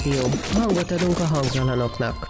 Rádió. Hangot adunk a hangtalanoknak.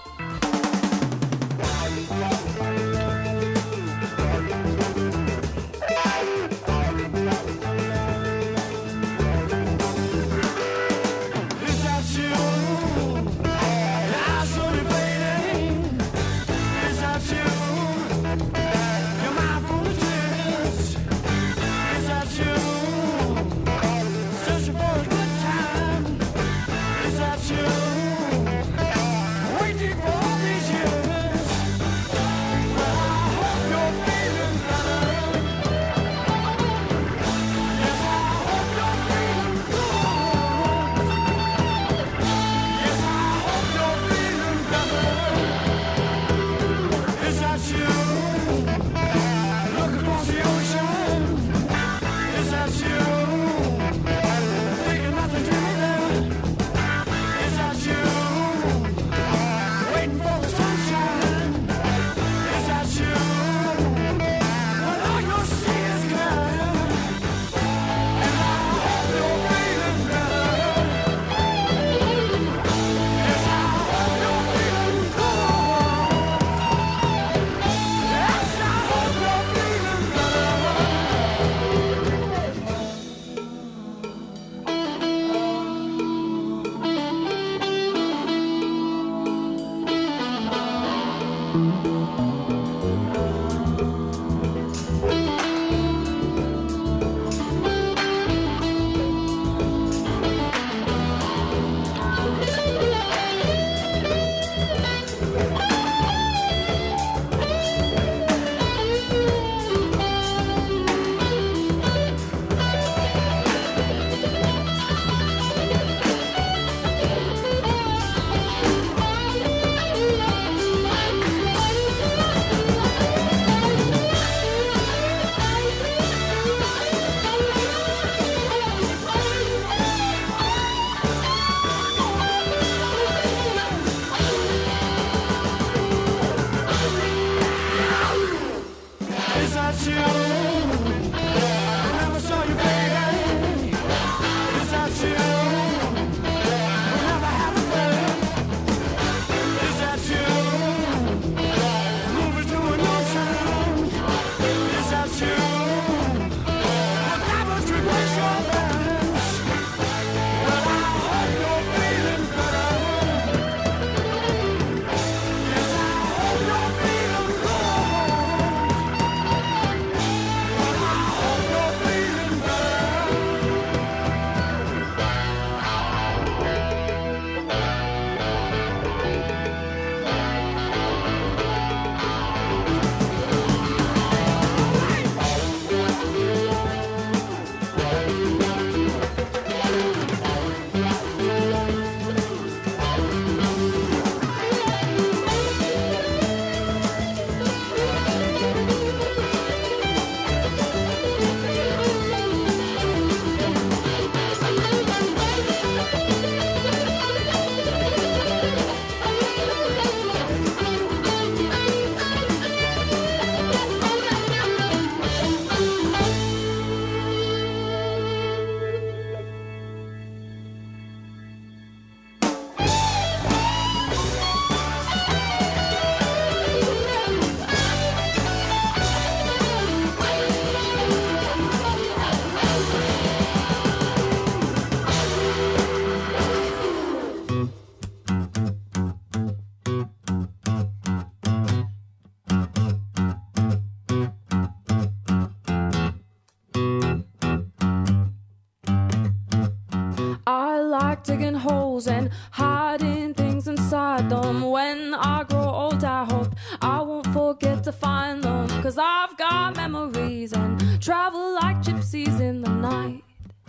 Digging holes and hiding things inside them. When I grow old, I hope I won't forget to find them, 'cause I've got memories and travel like gypsies in the night.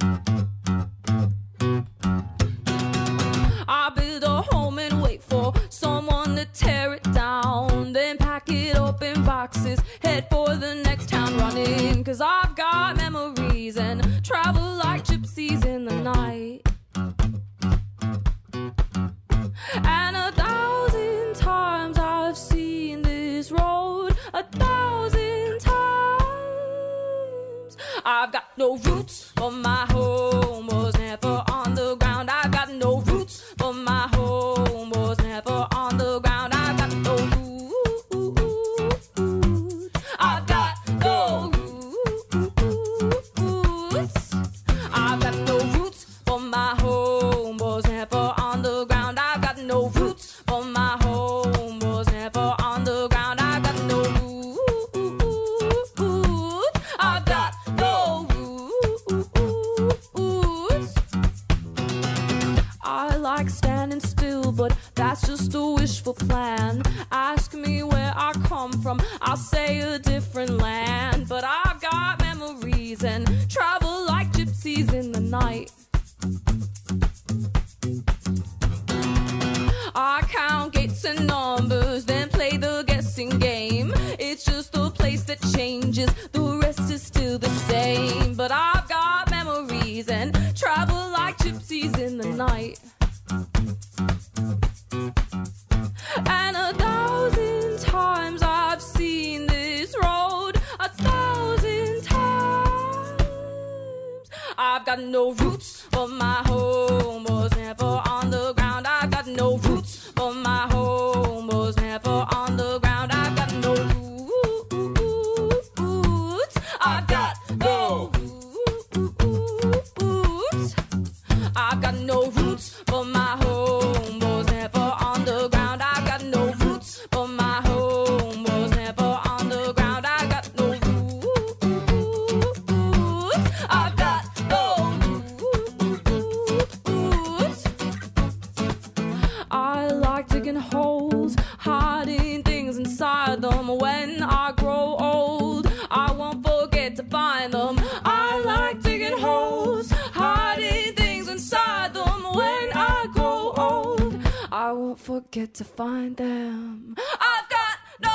I build a home and wait for someone to tear it down, then pack it up in boxes, head for the next town running, 'cause I've got memories and travel like gypsies in the night. And 1,000 times I've seen this road, 1,000 times. I've got no roots, but my home was never on the ground. I've got no roots, but my home but my home was never on the ground. I got no roots. I got no roots. I like standing still, but that's just a wishful plan. Ask me where I come from, I'll say a different land. But I've got memories and travel like gypsies in the night. I count gates and numbers, then play the guessing game. It's just a place that changes, the rest is still the same. But I've got memories and travel like gypsies in the night. And 1,000 times I've seen this road, 1,000 times. I've got no roots, but my home was never on the ground. I've got no roots, but my home was never on the ground. I've got no roots. I've got no roots. I've got no roots, but my home was never on the ground. I've got no roots, but my home was never on the ground. I got no roots. I've got no roots. I like digging holes, hiding things inside them. When I grow old, I won't forget to find them. I like digging holes, hiding things inside them. When I grow old, I won't forget to find them. I've got no.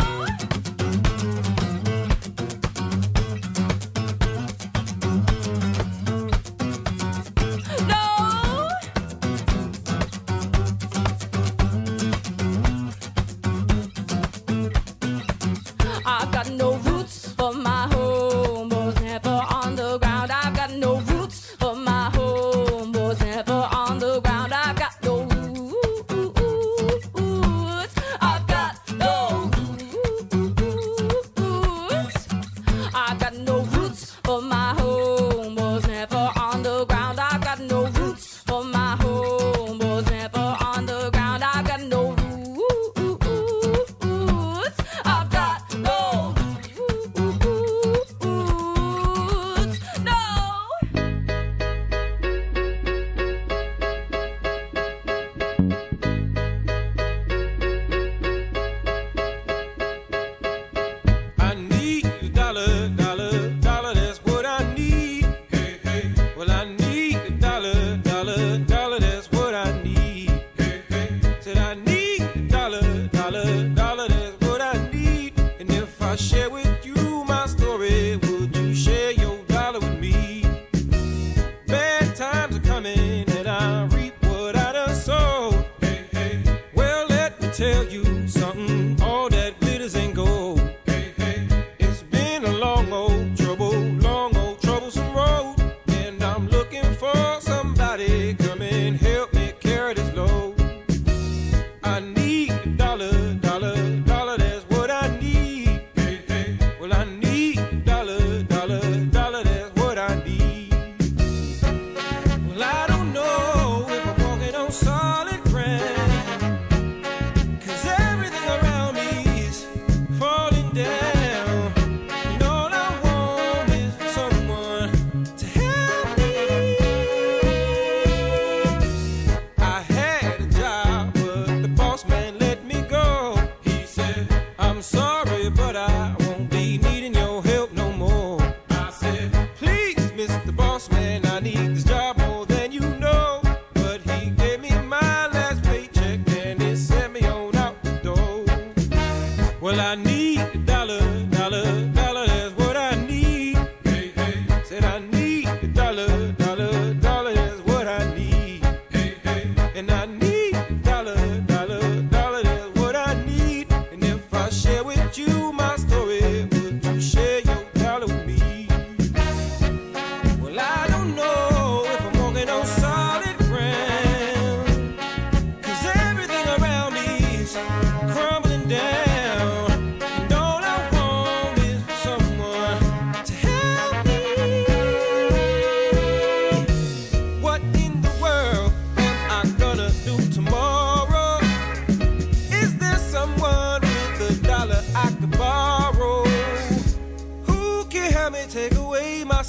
I've got no roots, but my home was never on the ground. I've got no roots, but my home was never on the ground. I've got no roots. I've got no roots. I've got no roots, but my home was never on the ground. I've got no roots, but my home was never on the ground. I've got no roots. I've got no roots. No. I need a dollar, dollar, dollar, that's what I need. Hey, hey. Well, I need a dollar, dollar, dollar, that's what I need. Hey, hey. Said I need a dollar, dollar, dollar, that's what I need. And if I share with you my story, would you share your dollar with me? Bad times are coming and I reap what I done sowed. Hey, hey. Well, let me tell you something, all that glitters ain't gold. Hey, hey. It's been a long old troublesome road. And I'm looking for somebody come and help me carry this load. I need a dollar, dollar, dollar, that's what I need. Hey, hey. Well, I need a dollar, dollar, dollar, that's what I need. Well, I don't know if I'm walking on solid ground, 'cause everything around me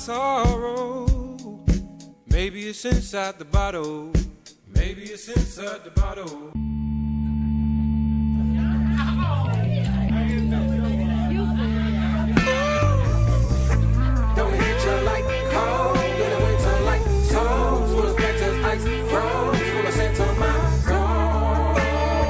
sorrow. Maybe it's inside the bottle. Maybe it's inside the bottle. Don't hit you like cold in the winter, like toes full of specters, ice froze, full of scent on my gold.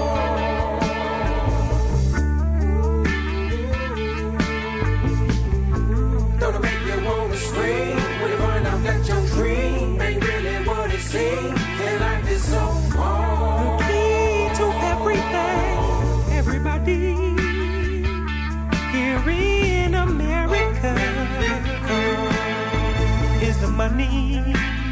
Don't make you wanna scream when you find out that your dream ain't really what it seems, and life is so hard. The key to everything, everybody here in America is the money.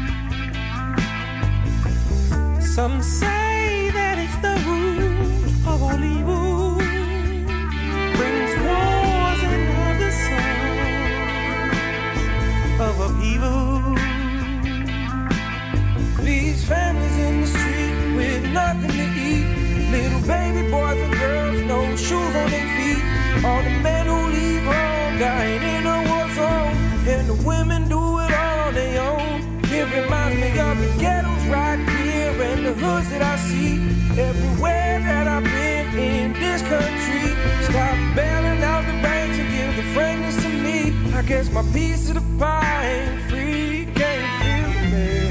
Some say that it's the root of all evil, brings wars and other sons of upheaval. Leaves families in the street with nothing to eat. Little baby boys and girls, no shoes on their feet. All the men who leave home dying in a war zone, and the women do it all on their own. It reminds me of the ghettos right here and the hoods that I see everywhere that I've been in this country. Stop bailing out the banks and give the fragrance to me. I guess my piece of the pie ain't free. Can't feel me.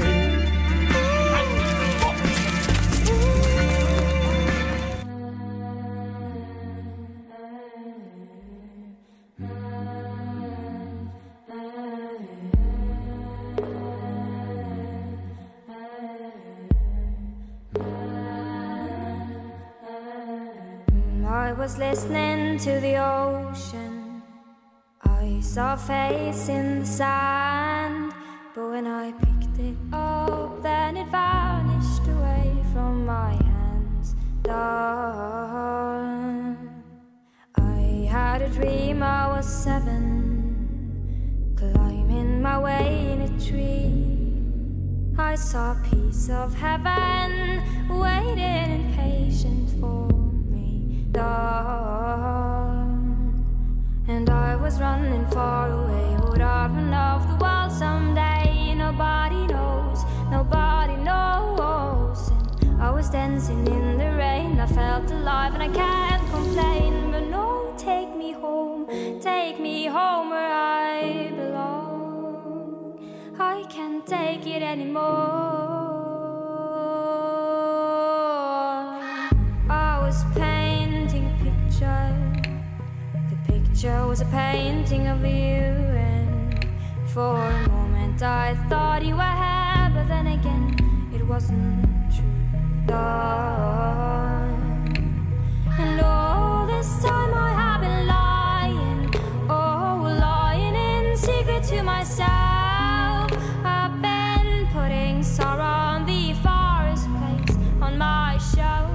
I was listening to the ocean. I saw a face in the sand, but when I picked it up, then it vanished away from my hands. Dawn. I had a dream I was 7, climbing my way in a tree. I saw a piece of heaven waiting impatient for and I was running far away. Would I run off the world someday? Nobody knows, nobody knows. And I was dancing in the rain. I felt alive and I can't complain. But no, take me home where I belong. I can't take it anymore. I was painting a picture. The picture was a painting of you, and for a moment I thought you were here, but then again it wasn't true. And all this time I have been lying, lying in secret to myself. I've been putting sorrow on the forest place on my shelf.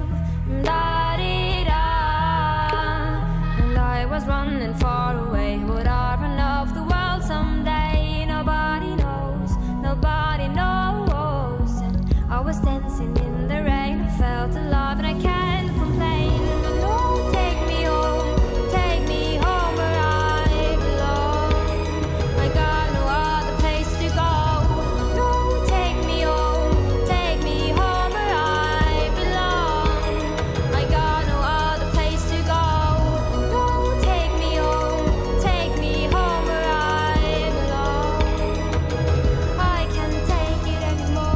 And I was running far away. Would I run off the world someday? Nobody knows, nobody knows. And I was dancing in the rain. I felt alive and I can't complain. But no, take me home where I belong. I got no other place to go. No, take me home where I belong. I got no other place to go. No, take me home where I belong. I can't take it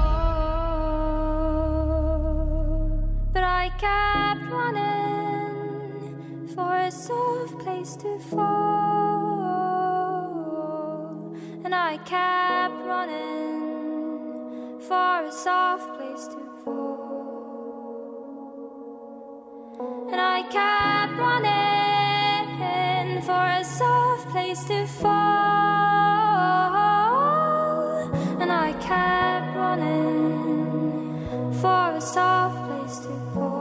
anymore. But I kept running for a soft place to fall. And I kept running for a soft place to fall. And I kept running for a soft place to fall. And I kept running for a soft place to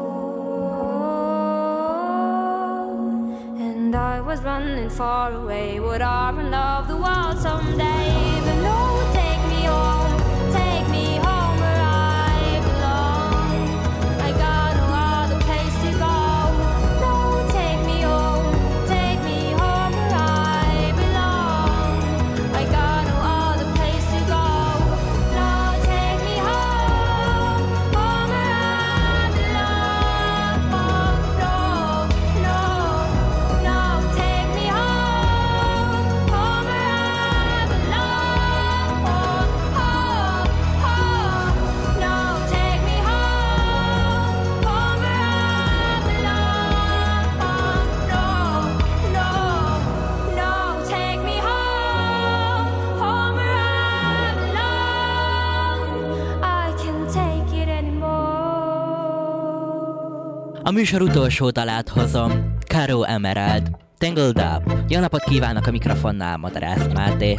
fall. And I was running far away. Would I run off the world someday? But no, take me home where I belong. I got no other place to go. No, take me home where I belong. I got no other A műsor utolsó dalát hozom, Caro Emerald, Tangled Up. Jó napot kívánok, a mikrofonnál Madarász Máté.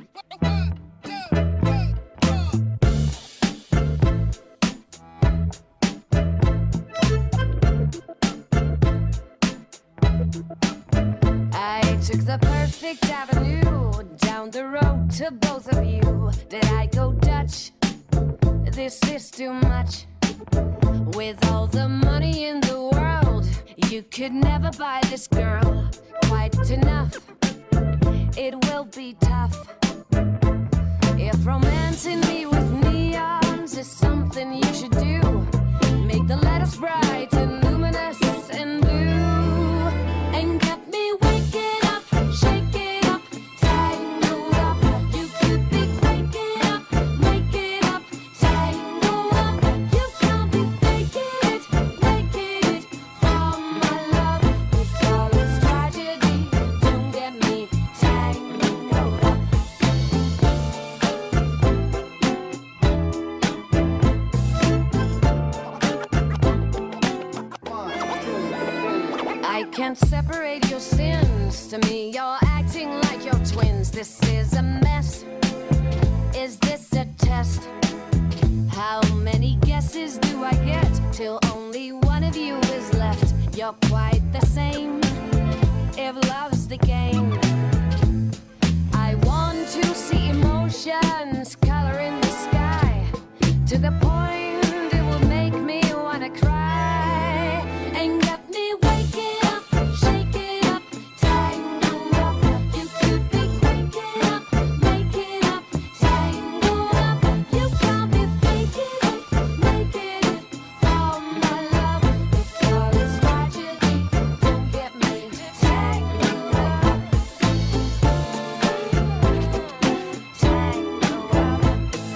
I took the perfect avenue down the road to both of you. Did I go Dutch? This is too much. With all the money in the world, you could never buy this girl quite enough. It will be tough. If romancing me with neons is something you should do, make the letters bright and luminous and blue, and get me waking up, shaking up, tangled up. You could be waking up, making up, tangled up. You can't be faking it, making it from my love. With all its tragedy, don't get me tangled up. I can't separate your sins. To me, you're acting like you're twins. This is a mess. Is this a test? How many guesses do I get till only one of you is left? You're quite the same. If love's the game, I want to see emotions color in the sky to the point it will make me wanna cry and get me waking up, shaking up, tangled up. You could be waking up, making up, tangled up. You can't be faking it, making it from my love. If all is tragedy, don't get me tangled up. Tangled up.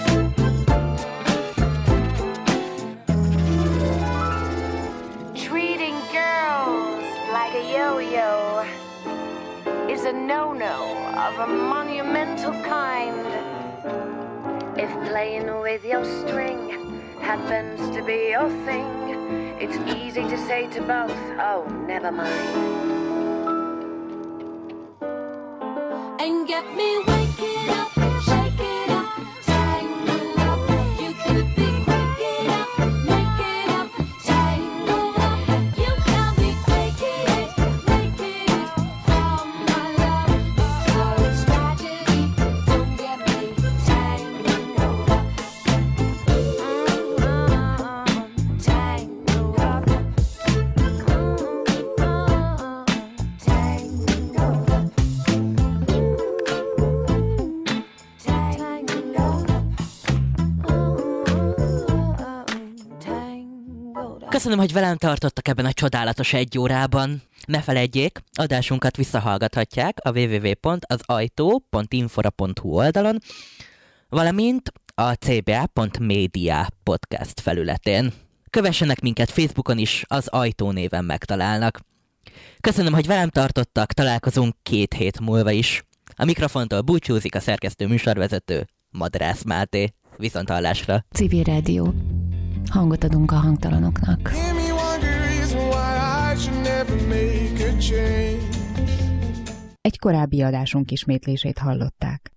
Treating girls like a yo-yo is a no-no of a monumental kind. If playing with your string happens to be your thing, it's easy to say to both, oh, never mind. And get me waking up, shaking up, tangled up. You could be waking up, making up, tangled up. You can't be faking it, making it from my love. Oh, it's tragedy, don't get me tangled up. Tangled up. Köszönöm, hogy velem tartottak ebben a csodálatos 1 órában. Ne feledjék, adásunkat visszahallgathatják a www.azajtó.infora.hu oldalon, valamint a cba.media podcast felületén. Kövessenek minket Facebookon is, az Ajtó néven megtalálnak. Köszönöm, hogy velem tartottak, találkozunk 2 hét múlva is. A mikrofontól búcsúzik a szerkesztő műsorvezető, Madarász Máté. Viszonthallásra! Civil Rádió. Hangot adunk a hangtalanoknak. Give me one good reason why I should never make a change. Egy korábbi adásunk ismétlését hallották.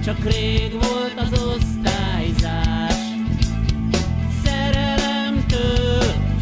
Csak rég volt az